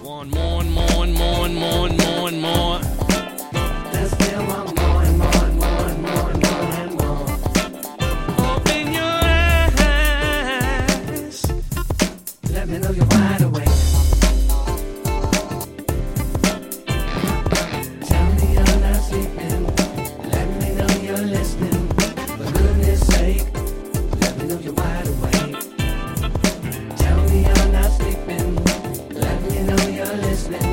Want more and more and more and more and more and more. There's still want more and more and more and more and more and more. Open your eyes. Let me know you're wide awake. Tell me you're not sleeping. Let me know you're listening. For goodness sake, let me know you're wide awake. Tell me you're not sleeping. Let me know you're listening.